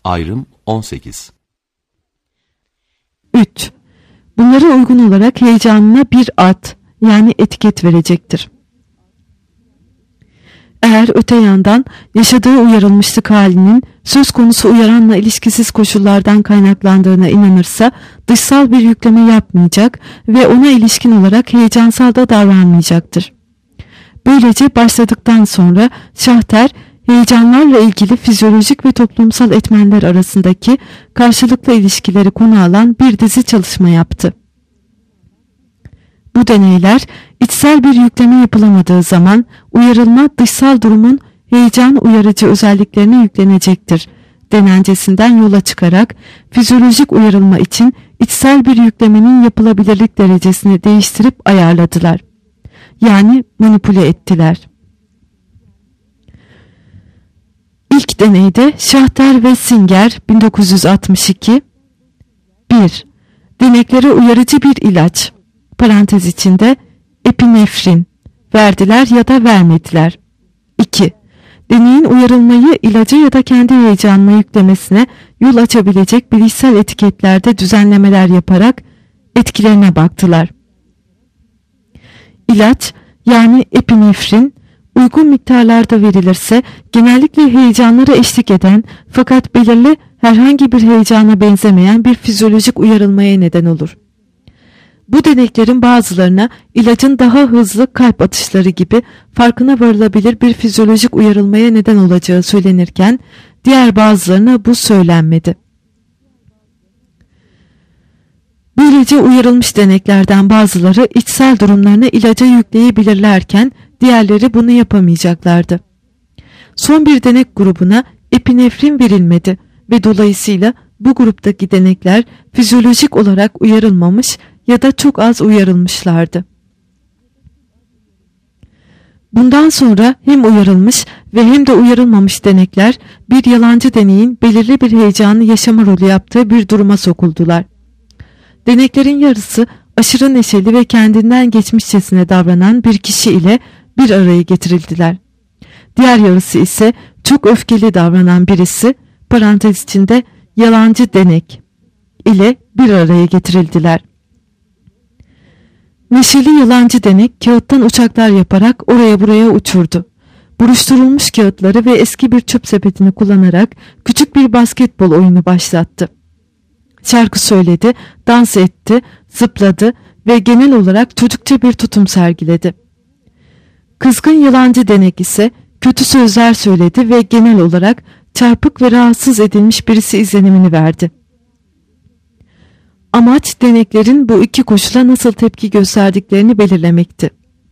Ayrım 18. 3. Bunlara uygun olarak heyecanına bir ad yani etiket verecektir. Eğer öte yandan yaşadığı uyarılmışlık halinin söz konusu uyaranla ilişkisiz koşullardan kaynaklandığına inanırsa dışsal bir yükleme yapmayacak ve ona ilişkin olarak heyecansal da davranmayacaktır. Böylece başladıktan sonra Şahter, heyecanlarla ilgili fizyolojik ve toplumsal etmenler arasındaki karşılıklı ilişkileri konu alan bir dizi çalışma yaptı. Bu deneyler içsel bir yükleme yapılamadığı zaman uyarılma dışsal durumun heyecan uyarıcı özelliklerine yüklenecektir denencesinden yola çıkarak fizyolojik uyarılma için içsel bir yüklemenin yapılabilirlik derecesini değiştirip ayarladılar. Yani manipüle ettiler. İlk deneyde Şahter ve Singer 1962 1. Deneklere uyarıcı bir ilaç parantez içinde epinefrin verdiler ya da vermediler. 2. Deneyin uyarılmayı ilaca ya da kendi heyecanına yüklemesine yol açabilecek bilişsel etiketlerde düzenlemeler yaparak etkilerine baktılar. İlaç yani epinefrin uygun miktarlarda verilirse genellikle heyecanlara eşlik eden fakat belirli herhangi bir heyecana benzemeyen bir fizyolojik uyarılmaya neden olur. Bu deneklerin bazılarına ilacın daha hızlı kalp atışları gibi farkına varılabilir bir fizyolojik uyarılmaya neden olacağı söylenirken diğer bazılarına bu söylenmedi. Böylece uyarılmış deneklerden bazıları içsel durumlarını ilaca yükleyebilirlerken diğerleri bunu yapamayacaklardı. Son bir denek grubuna epinefrin verilmedi ve dolayısıyla bu gruptaki denekler fizyolojik olarak uyarılmamış ya da çok az uyarılmışlardı. Bundan sonra hem uyarılmış ve hem de uyarılmamış denekler bir yalancı deneyin belirli bir heyecanı yaşama rolü yaptığı bir duruma sokuldular. Deneklerin yarısı aşırı neşeli ve kendinden geçmişçesine davranan bir kişi ile bir araya getirildiler. Diğer yarısı ise çok öfkeli davranan birisi parantez içinde yalancı denek ile bir araya getirildiler. Neşeli yalancı denek kağıttan uçaklar yaparak oraya buraya uçurdu. Buruşturulmuş kağıtları ve eski bir çöp sepetini kullanarak küçük bir basketbol oyunu başlattı. Şarkı söyledi, dans etti, zıpladı ve genel olarak çocukça bir tutum sergiledi. Kızgın yalancı denek ise kötü sözler söyledi ve genel olarak çarpık ve rahatsız edilmiş birisi izlenimini verdi. Amaç deneklerin bu iki koşula nasıl tepki gösterdiklerini belirlemekti.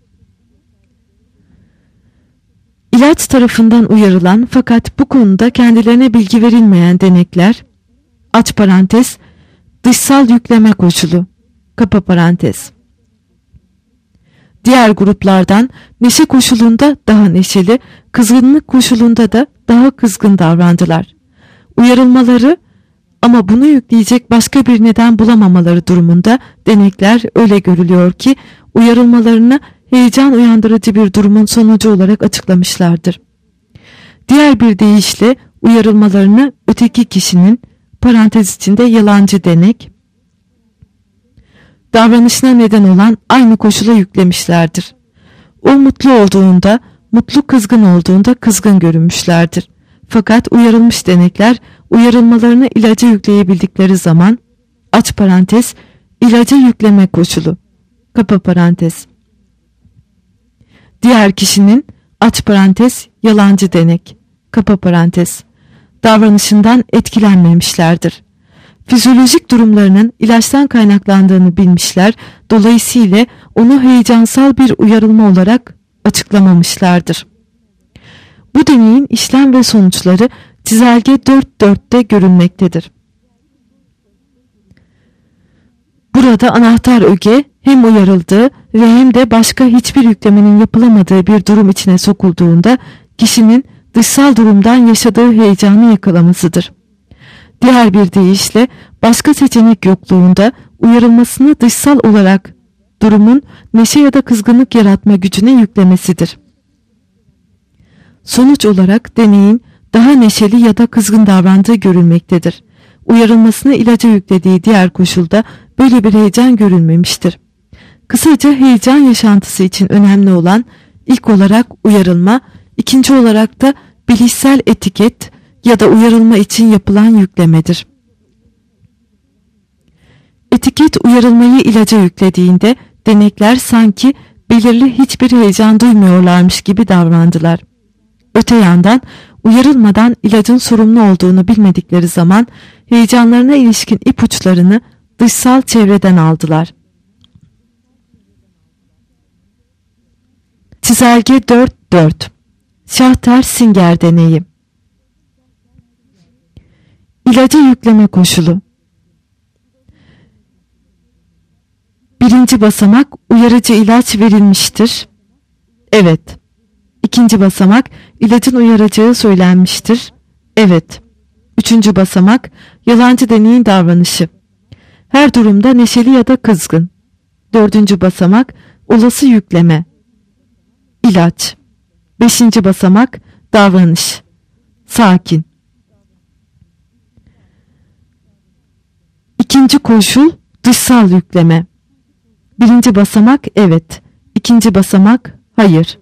İlaç tarafından uyarılan fakat bu konuda kendilerine bilgi verilmeyen denekler, aç parantez, dışsal yükleme koşulu, kapa parantez. Diğer gruplardan neşe koşulunda daha neşeli, kızgınlık koşulunda da daha kızgın davrandılar. Uyarılmaları ama bunu yükleyecek başka bir neden bulamamaları durumunda denekler öyle görülüyor ki uyarılmalarını heyecan uyandırıcı bir durumun sonucu olarak açıklamışlardır. Diğer bir deyişle uyarılmalarını öteki kişinin parantez içinde yalancı denek davranışına neden olan aynı koşula yüklemişlerdir. O mutlu olduğunda, mutlu kızgın olduğunda kızgın görünmüşlerdir. Fakat uyarılmış denekler uyarılmalarını ilaca yükleyebildikleri zaman aç parantez ilaca yükleme koşulu kapa parantez. Diğer kişinin aç parantez yalancı denek kapa parantez davranışından etkilenmemişlerdir. Fizyolojik durumlarının ilaçtan kaynaklandığını bilmişler, dolayısıyla onu heyecansal bir uyarılma olarak açıklamamışlardır. Bu deneyin işlem ve sonuçları çizelge 4.4'te görünmektedir. Burada anahtar öge hem uyarıldığı ve hem de başka hiçbir yüklemenin yapılamadığı bir durum içine sokulduğunda kişinin dışsal durumdan yaşadığı heyecanı yakalamasıdır. Diğer bir deyişle başka seçenek yokluğunda uyarılmasını dışsal olarak durumun neşe ya da kızgınlık yaratma gücüne yüklemesidir. Sonuç olarak deneyin daha neşeli ya da kızgın davrandığı görülmektedir. Uyarılmasını ilaca yüklediği diğer koşulda böyle bir heyecan görülmemiştir. Kısaca heyecan yaşantısı için önemli olan ilk olarak uyarılma, ikinci olarak da bilişsel etiket ya da uyarılma için yapılan yüklemedir. Etiket uyarılmayı ilaca yüklediğinde denekler sanki belirli hiçbir heyecan duymuyorlarmış gibi davrandılar. Öte yandan uyarılmadan ilacın sorumlu olduğunu bilmedikleri zaman heyecanlarına ilişkin ipuçlarını dışsal çevreden aldılar. Çizelge 4.4 Şahter-Singer deneyi. İlaca yükleme koşulu. Birinci basamak uyarıcı ilaç verilmiştir. Evet. İkinci basamak ilacın uyaracağı söylenmiştir. Evet. Üçüncü basamak yalancı deneyin davranışı. Her durumda neşeli ya da kızgın. Dördüncü basamak olası yükleme. İlaç. Beşinci basamak davranış. Sakin. İkinci koşul dışsal yükleme. Birinci basamak evet. İkinci basamak hayır.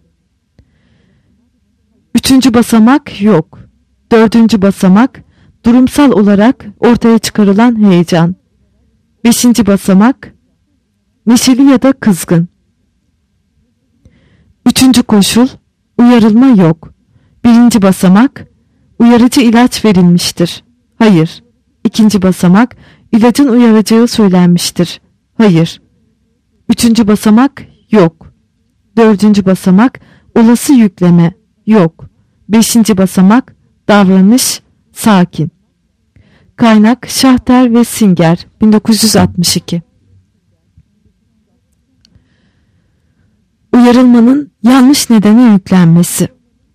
Üçüncü basamak yok. Dördüncü basamak durumsal olarak ortaya çıkarılan heyecan. Beşinci basamak neşeli ya da kızgın. Üçüncü koşul uyarılma yok. Birinci basamak uyarıcı ilaç verilmiştir. Hayır. İkinci basamak ilacın uyaracağı söylenmiştir. Hayır. Üçüncü basamak yok. Dördüncü basamak olası yükleme yok. Beşinci basamak davranış sakin. Kaynak Şahter ve Singer 1962. Uyarılmanın yanlış nedene yüklenmesi.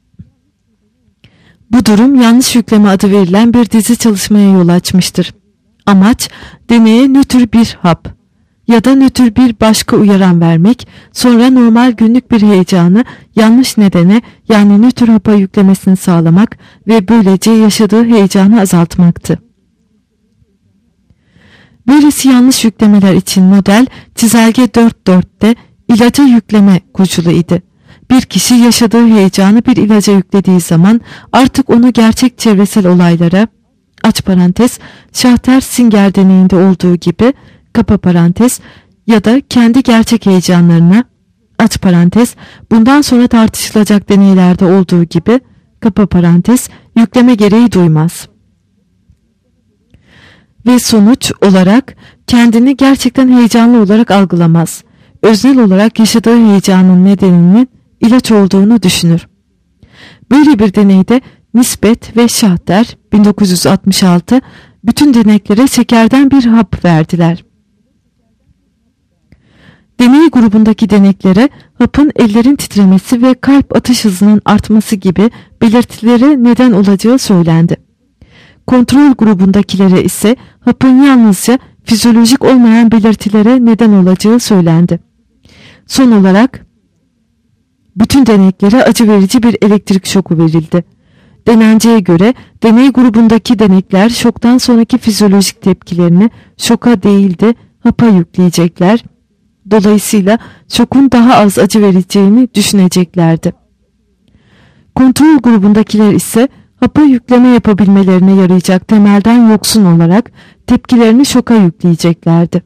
Bu durum yanlış yükleme adı verilen bir dizi çalışmaya yol açmıştır. Amaç deneye nötr bir hap ya da nötr bir başka uyaran vermek, sonra normal günlük bir heyecanı yanlış nedene yani nötr hapa yüklemesini sağlamak ve böylece yaşadığı heyecanı azaltmaktı. Böylesi yanlış yüklemeler için model çizelge 4.4'te ilaca yükleme koşulu idi. Bir kişi yaşadığı heyecanı bir ilaca yüklediği zaman artık onu gerçek çevresel olaylara aç parantez Şahter-Singer deneyinde olduğu gibi kapa parantez ya da kendi gerçek heyecanlarına aç parantez bundan sonra tartışılacak deneylerde olduğu gibi kapa parantez yükleme gereği duymaz. Ve sonuç olarak kendini gerçekten heyecanlı olarak algılamaz. Öznel olarak yaşadığı heyecanın nedeninin ilaç olduğunu düşünür. Böyle bir deneyde Nisbet ve Şahter 1966 bütün deneklere şekerden bir hap verdiler. Deney grubundaki deneklere hapın ellerin titremesi ve kalp atış hızının artması gibi belirtilere neden olacağı söylendi. Kontrol grubundakilere ise hapın yalnızca fizyolojik olmayan belirtilere neden olacağı söylendi. Son olarak bütün deneklere acı verici bir elektrik şoku verildi. Denenceye göre deney grubundaki denekler şoktan sonraki fizyolojik tepkilerini şoka değil de hapa yükleyecekler. Dolayısıyla şokun daha az acı vereceğini düşüneceklerdi. Kontrol grubundakiler ise hapa yükleme yapabilmelerine yarayacak temelden yoksun olarak tepkilerini şoka yükleyeceklerdi.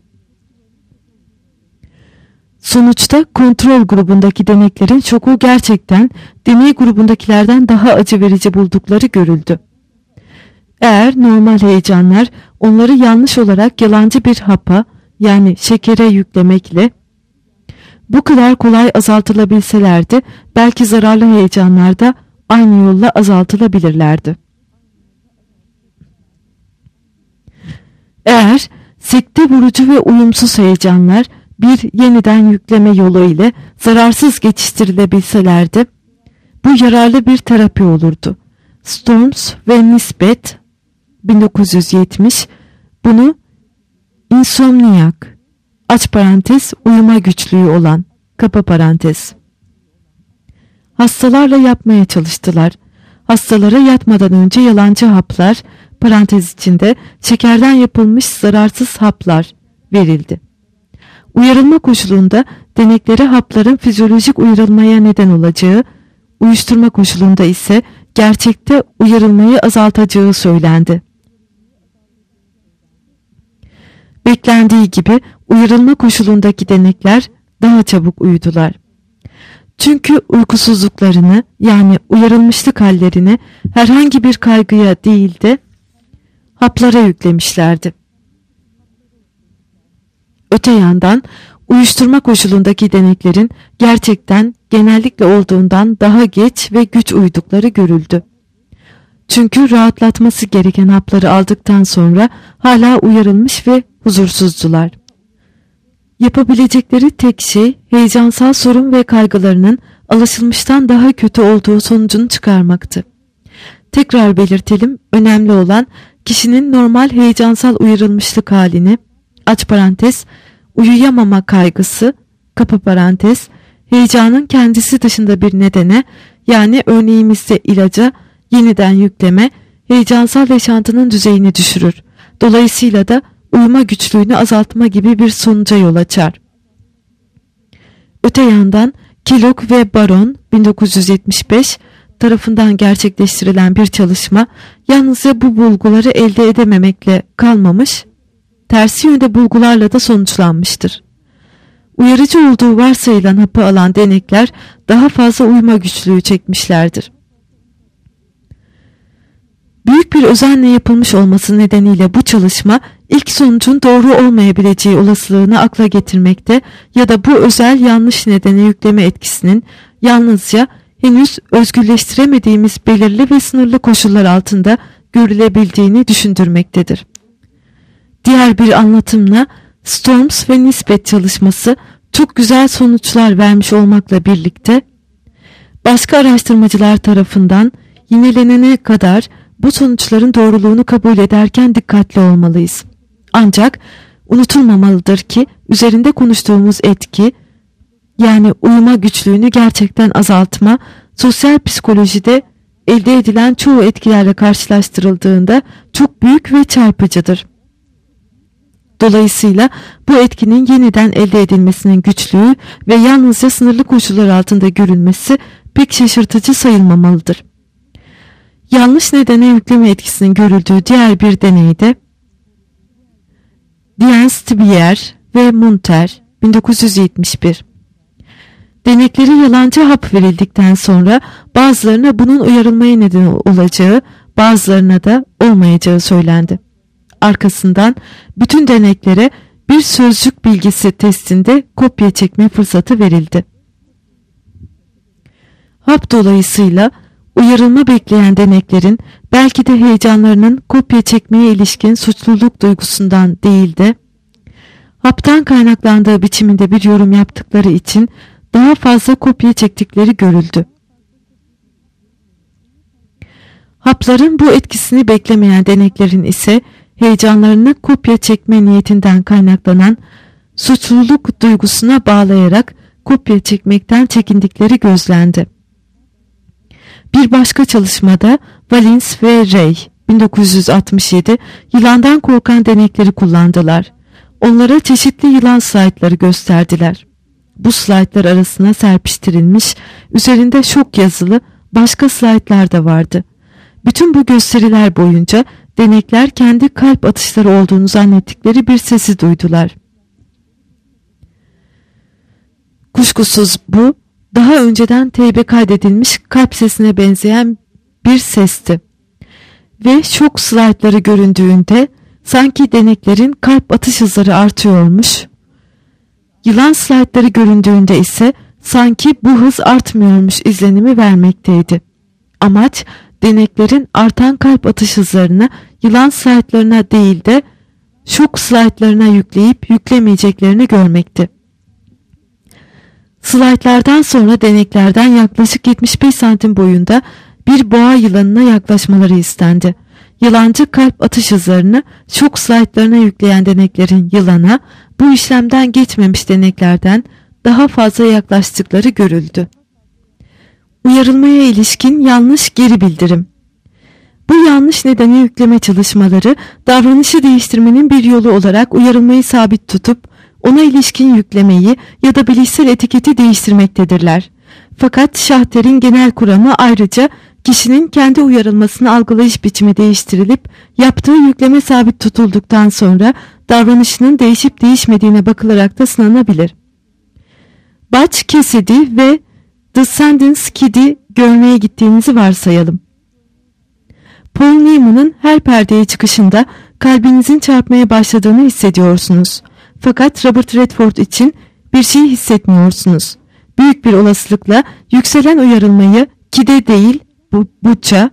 Sonuçta kontrol grubundaki deneklerin şoku gerçekten deney grubundakilerden daha acı verici buldukları görüldü. Eğer normal heyecanlar onları yanlış olarak yalancı bir hapa yani şekere yüklemekle bu kadar kolay azaltılabilselerdi belki zararlı heyecanlar da aynı yolla azaltılabilirlerdi. Eğer sekte vurucu ve uyumsuz heyecanlar bir yeniden yükleme yolu ile zararsız geçiştirilebilselerdi, bu yararlı bir terapi olurdu. Storms ve Nisbet 1970 bunu insomniyak aç parantez uyuma güçlüğü olan kapa parantez hastalarla yapmaya çalıştılar. hastalara yatmadan önce yalancı haplar, parantez içinde şekerden yapılmış zararsız haplar verildi. Uyarılma koşulunda deneklere hapların fizyolojik uyarılmaya neden olacağı, uyuşturma koşulunda ise gerçekte uyarılmayı azaltacağı söylendi. Beklendiği gibi uyarılma koşulundaki denekler daha çabuk uyudular. Çünkü uykusuzluklarını, yani uyarılmışlık hallerini herhangi bir kaygıya değil de haplara yüklemişlerdi. Öte yandan uyuşturma koşulundaki deneklerin gerçekten genellikle olduğundan daha geç ve güç uyudukları görüldü. Çünkü rahatlatması gereken hapları aldıktan sonra hala uyarılmış ve huzursuzdular. Yapabilecekleri tek şey heyecansal sorun ve kaygılarının alışılmıştan daha kötü olduğu sonucunu çıkarmaktı. Tekrar belirtelim, önemli olan kişinin normal heyecansal uyarılmışlık halini, aç parantez, uyuyamama kaygısı, kapa parantez, heyecanın kendisi dışında bir nedene, yani örneğimizde ilaca yeniden yükleme, heyecansal yaşantının düzeyini düşürür. Dolayısıyla da uyuma güçlüğünü azaltma gibi bir sonuca yol açar. Öte yandan Kellogg ve Baron 1975 tarafından gerçekleştirilen bir çalışma yalnızca bu bulguları elde edememekle kalmamış, tersi yönde bulgularla da sonuçlanmıştır. Uyarıcı olduğu varsayılan hapı alan denekler daha fazla uyuma güçlüğü çekmişlerdir. Büyük bir özenle yapılmış olması nedeniyle bu çalışma ilk sonucun doğru olmayabileceği olasılığını akla getirmekte ya da bu özel yanlış nedene yükleme etkisinin yalnızca henüz özgürleştiremediğimiz belirli ve sınırlı koşullar altında görülebildiğini düşündürmektedir. Diğer bir anlatımla Storms ve nispet çalışması çok güzel sonuçlar vermiş olmakla birlikte başka araştırmacılar tarafından yinelenene kadar bu sonuçların doğruluğunu kabul ederken dikkatli olmalıyız. Ancak unutulmamalıdır ki üzerinde konuştuğumuz etki, yani uyuma güçlüğünü gerçekten azaltma, sosyal psikolojide elde edilen çoğu etkilerle karşılaştırıldığında çok büyük ve çarpıcıdır. Dolayısıyla bu etkinin yeniden elde edilmesinin güçlüğü ve yalnızca sınırlı koşullar altında görülmesi pek şaşırtıcı sayılmamalıdır. Yanlış nedene yükleme etkisinin görüldüğü diğer bir deneyde Dienstbier ve Munter 1971 denekleri yalancı hap verildikten sonra bazılarına bunun uyarılmaya neden olacağı, bazılarına da olmayacağı söylendi. Arkasından bütün deneklere bir sözcük bilgisi testinde kopya çekme fırsatı verildi. Hap dolayısıyla uyarılma bekleyen deneklerin belki de heyecanlarının kopya çekmeye ilişkin suçluluk duygusundan değil de haptan kaynaklandığı biçiminde bir yorum yaptıkları için daha fazla kopya çektikleri görüldü. Hapların bu etkisini beklemeyen deneklerin ise heyecanlarını kopya çekme niyetinden kaynaklanan suçluluk duygusuna bağlayarak kopya çekmekten çekindikleri gözlendi. Bir başka çalışmada Valins ve Ray 1967 yılandan korkan denekleri kullandılar. Onlara çeşitli yılan slaytları gösterdiler. Bu slaytlar arasına serpiştirilmiş, üzerinde şok yazılı başka slaytlar da vardı. Bütün bu gösteriler boyunca denekler kendi kalp atışları olduğunu zannettikleri bir sesi duydular. Kuşkusuz bu, daha önceden teybe kaydedilmiş kalp sesine benzeyen bir sesti. Ve şok slaytları göründüğünde sanki deneklerin kalp atış hızları artıyormuş. Yılan slaytları göründüğünde ise sanki bu hız artmıyormuş izlenimi vermekteydi. Amaç deneklerin artan kalp atış hızlarını yılan slaytlarına değil de şok slaytlarına yükleyip yüklemeyeceklerini görmekti. Slaytlardan sonra deneklerden yaklaşık 75 santim boyunda bir boğa yılanına yaklaşmaları istendi. Yılancı kalp atış hızlarını şok slaytlarına yükleyen deneklerin yılana bu işlemden geçmemiş deneklerden daha fazla yaklaştıkları görüldü. Uyarılmaya ilişkin yanlış geri bildirim. Bu yanlış nedeni yükleme çalışmaları davranışı değiştirmenin bir yolu olarak uyarılmayı sabit tutup ona ilişkin yüklemeyi ya da bilişsel etiketi değiştirmektedirler. Fakat Schachter'in genel kuramı ayrıca kişinin kendi uyarılmasını algılayış biçimi değiştirilip yaptığı yükleme sabit tutulduktan sonra davranışının değişip değişmediğine bakılarak da sınanabilir. Butch Cassidy ve The Sundance Kid'i görmeye gittiğinizi varsayalım. Paul Newman'ın her perdeye çıkışında kalbinizin çarpmaya başladığını hissediyorsunuz. Fakat Robert Redford için bir şey hissetmiyorsunuz. Büyük bir olasılıkla yükselen uyarılmayı Kid'e değil Butch'a,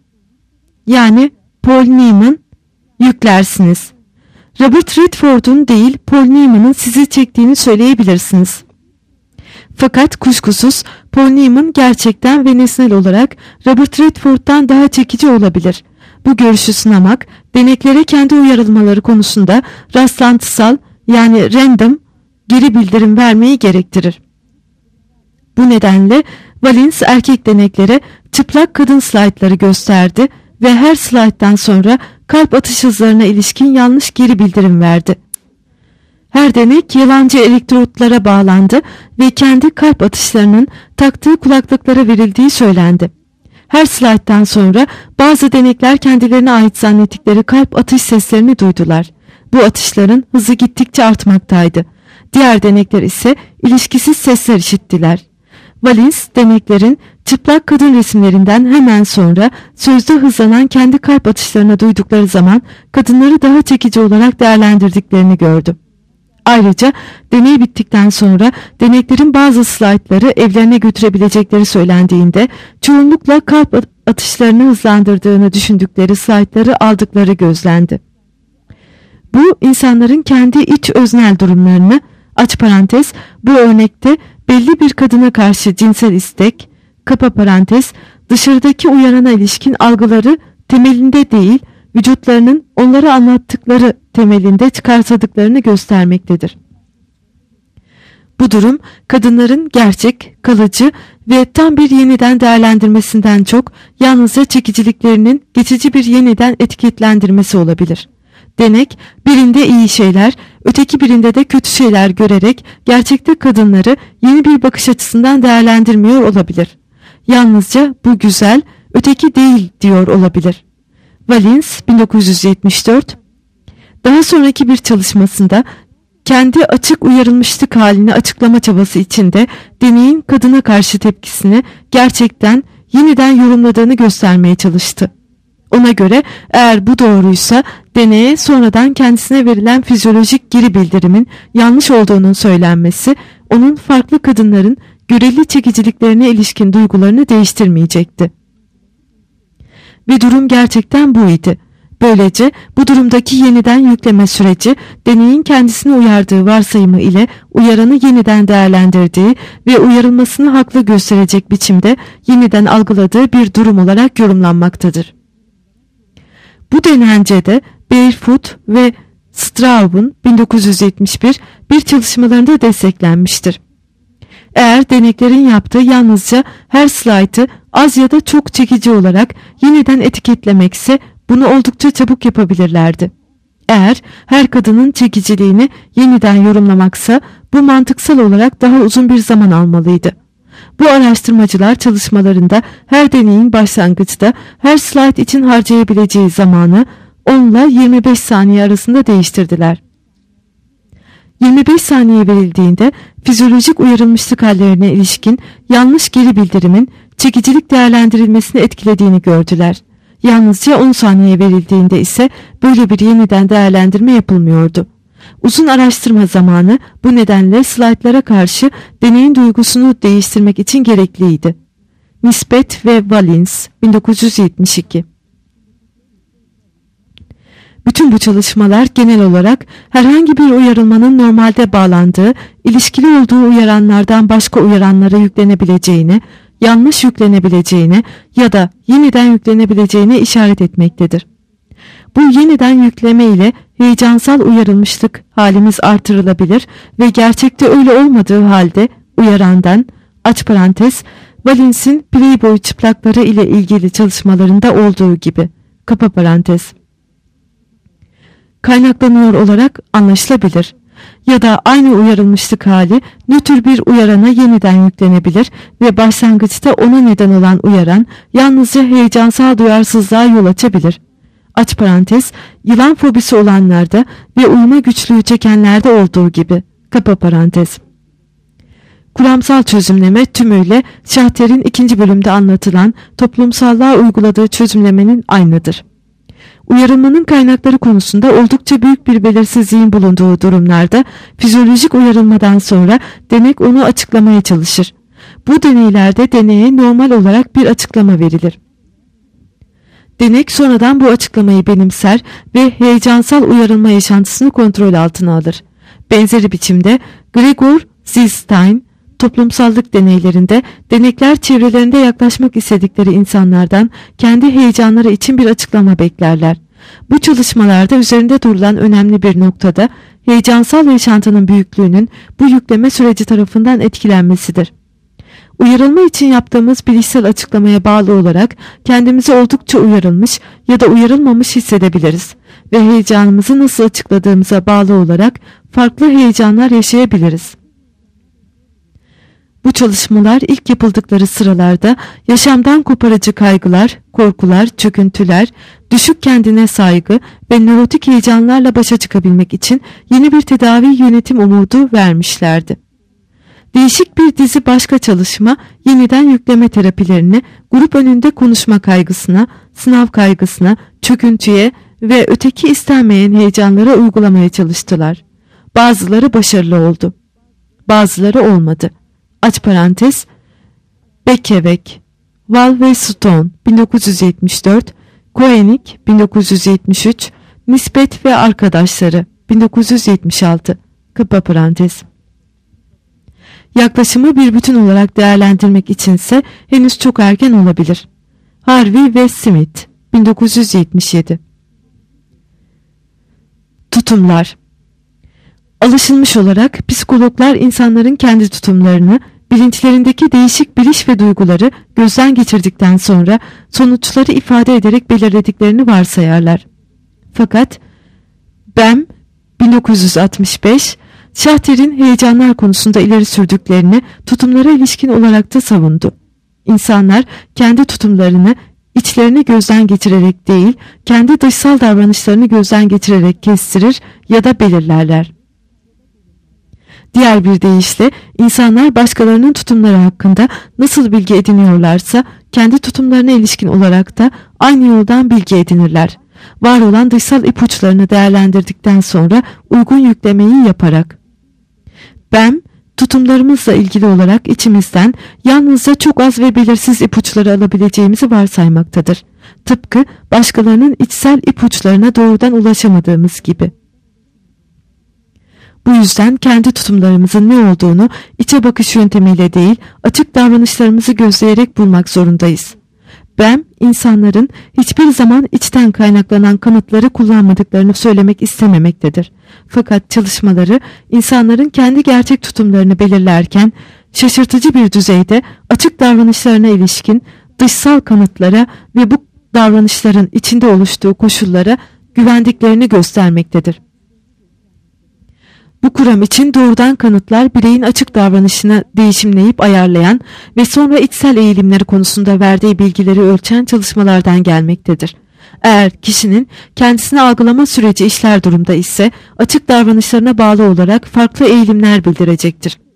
yani Paul Newman, yüklersiniz. Robert Redford'un değil Paul Newman'ın sizi çektiğini söyleyebilirsiniz. Fakat kuşkusuz Paul Newman gerçekten ve nesnel olarak Robert Redford'dan daha çekici olabilir. Bu görüşü sınamak, deneklere kendi uyarılmaları konusunda rastlantısal, yani random geri bildirim vermeyi gerektirir. Bu nedenle Valins erkek deneklere çıplak kadın slaytları gösterdi ve her slayttan sonra kalp atış hızlarına ilişkin yanlış geri bildirim verdi. Her denek yalancı elektrotlara bağlandı ve kendi kalp atışlarının taktığı kulaklıklara verildiği söylendi. Her slayttan sonra bazı denekler kendilerine ait zannettikleri kalp atış seslerini duydular. Bu atışların hızı gittikçe artmaktaydı. Diğer denekler ise ilişkisiz sesler işittiler. Valins, deneklerin çıplak kadın resimlerinden hemen sonra sözde hızlanan kendi kalp atışlarını duydukları zaman kadınları daha çekici olarak değerlendirdiklerini gördü. Ayrıca deney bittikten sonra deneklerin bazı slaytları evlerine götürebilecekleri söylendiğinde çoğunlukla kalp atışlarını hızlandırdığını düşündükleri slaytları aldıkları gözlendi. Bu insanların kendi iç öznel durumlarını, aç parantez, bu örnekte belli bir kadına karşı cinsel istek, kapa parantez, dışarıdaki uyarana ilişkin algıları temelinde değil, vücutlarının onlara anlattıkları temelinde çıkarsadıklarını göstermektedir. Bu durum kadınların gerçek, kalıcı ve tam bir yeniden değerlendirmesinden çok yalnızca çekiciliklerinin geçici bir yeniden etiketlendirmesi olabilir. Denek birinde iyi şeyler, öteki birinde de kötü şeyler görerek gerçekte kadınları yeni bir bakış açısından değerlendirmiyor olabilir. Yalnızca bu güzel, öteki değil diyor olabilir. Valins 1974. Daha sonraki bir çalışmasında kendi açık uyarılmışlık halini açıklama çabası içinde deneyin kadına karşı tepkisini gerçekten yeniden yorumladığını göstermeye çalıştı. Ona göre eğer bu doğruysa deneye sonradan kendisine verilen fizyolojik geri bildirimin yanlış olduğunun söylenmesi onun farklı kadınların göreli çekiciliklerine ilişkin duygularını değiştirmeyecekti. Ve durum gerçekten buydu. Böylece bu durumdaki yeniden yükleme süreci deneyin kendisini uyardığı varsayımı ile uyaranı yeniden değerlendirdiği ve uyarılmasını haklı gösterecek biçimde yeniden algıladığı bir durum olarak yorumlanmaktadır. Bu denencede Barefoot ve Straub'un 1971 bir çalışmalarında desteklenmiştir. Eğer deneklerin yaptığı yalnızca her slaytı az ya da çok çekici olarak yeniden etiketlemekse bunu oldukça çabuk yapabilirlerdi. Eğer her kadının çekiciliğini yeniden yorumlamaksa bu mantıksal olarak daha uzun bir zaman almalıydı. Bu araştırmacılar çalışmalarında her deneyin başlangıçta her slayt için harcayabileceği zamanı 10 ile 25 saniye arasında değiştirdiler. 25 saniye verildiğinde fizyolojik uyarılmışlık hallerine ilişkin yanlış geri bildirimin çekicilik değerlendirilmesini etkilediğini gördüler. Yalnızca 10 saniye verildiğinde ise böyle bir yeniden değerlendirme yapılmıyordu. Uzun araştırma zamanı bu nedenle slaytlara karşı deneyin duygusunu değiştirmek için gerekliydi. Nisbet ve Valins 1972. Bütün bu çalışmalar genel olarak herhangi bir uyarılmanın normalde bağlandığı, ilişkili olduğu uyaranlardan başka uyaranlara yüklenebileceğine, yanlış yüklenebileceğine ya da yeniden yüklenebileceğine işaret etmektedir. Bu yeniden yükleme ile heyecansal uyarılmışlık halimiz artırılabilir ve gerçekte öyle olmadığı halde uyarandan, aç parantez, Wallins'in Playboy çıplakları ile ilgili çalışmalarında olduğu gibi. Kapa parantez. Kaynaklanıyor olarak anlaşılabilir. Ya da aynı uyarılmışlık hali nötr bir uyarana yeniden yüklenebilir ve başlangıçta ona neden olan uyaran yalnızca heyecansal duyarsızlığa yol açabilir. Aç parantez, yılan fobisi olanlarda ve uyuma güçlüğü çekenlerde olduğu gibi. Kapa parantez. Kuramsal çözümleme tümüyle Schachter'in 2. bölümde anlatılan toplumsallığa uyguladığı çözümlemenin aynıdır. Uyarılmanın kaynakları konusunda oldukça büyük bir belirsizliğin bulunduğu durumlarda fizyolojik uyarılmadan sonra denek onu açıklamaya çalışır. Bu deneylerde deneye normal olarak bir açıklama verilir. Denek sonradan bu açıklamayı benimser ve heyecansal uyarılma yaşantısını kontrol altına alır. Benzeri biçimde Gregor Zilstein toplumsallık deneylerinde denekler çevrelerinde yaklaşmak istedikleri insanlardan kendi heyecanları için bir açıklama beklerler. Bu çalışmalarda üzerinde durulan önemli bir noktada heyecansal yaşantının büyüklüğünün bu yükleme süreci tarafından etkilenmesidir. Uyarılma için yaptığımız bilişsel açıklamaya bağlı olarak kendimizi oldukça uyarılmış ya da uyarılmamış hissedebiliriz ve heyecanımızı nasıl açıkladığımıza bağlı olarak farklı heyecanlar yaşayabiliriz. Bu çalışmalar ilk yapıldıkları sıralarda yaşamdan koparıcı kaygılar, korkular, çöküntüler, düşük kendine saygı ve nörotik heyecanlarla başa çıkabilmek için yeni bir tedavi yönetim umudu vermişlerdi. Değişik bir dizi başka çalışma yeniden yükleme terapilerini grup önünde konuşma kaygısına, sınav kaygısına, çöküntüye ve öteki istenmeyen heyecanlara uygulamaya çalıştılar. Bazıları başarılı oldu. Bazıları olmadı. Aç parantez, Bekevek, Wall ve Stone 1974, Koenig 1973, Nisbet ve Arkadaşları 1976, kapa parantez. Yaklaşımı bir bütün olarak değerlendirmek içinse henüz çok erken olabilir. Harvey ve Smith 1977. Tutumlar. Alışılmış olarak psikologlar insanların kendi tutumlarını, bilinçlerindeki değişik biliş ve duyguları gözden geçirdikten sonra sonuçları ifade ederek belirlediklerini varsayarlar. Fakat Bem 1965 Schachter'in heyecanlar konusunda ileri sürdüklerini tutumlara ilişkin olarak da savundu. İnsanlar kendi tutumlarını içlerini gözden geçirerek değil, kendi dışsal davranışlarını gözden geçirerek kestirir ya da belirlerler. Diğer bir deyişle insanlar başkalarının tutumları hakkında nasıl bilgi ediniyorlarsa kendi tutumlarına ilişkin olarak da aynı yoldan bilgi edinirler. Var olan dışsal ipuçlarını değerlendirdikten sonra uygun yüklemeyi yaparak. Bem, tutumlarımızla ilgili olarak içimizden yalnızca çok az ve belirsiz ipuçları alabileceğimizi varsaymaktadır. Tıpkı başkalarının içsel ipuçlarına doğrudan ulaşamadığımız gibi. Bu yüzden kendi tutumlarımızın ne olduğunu içe bakış yöntemiyle değil, açık davranışlarımızı gözleyerek bulmak zorundayız. Bem, insanların hiçbir zaman içten kaynaklanan kanıtları kullanmadıklarını söylemek istememektedir. Fakat çalışmaları insanların kendi gerçek tutumlarını belirlerken şaşırtıcı bir düzeyde açık davranışlarına ilişkin dışsal kanıtlara ve bu davranışların içinde oluştuğu koşullara güvendiklerini göstermektedir. Bu kuram için doğrudan kanıtlar bireyin açık davranışını değişimleyip ayarlayan ve sonra içsel eğilimleri konusunda verdiği bilgileri ölçen çalışmalardan gelmektedir. Eğer kişinin kendisini algılama süreci işler durumda ise açık davranışlarına bağlı olarak farklı eğilimler bildirecektir.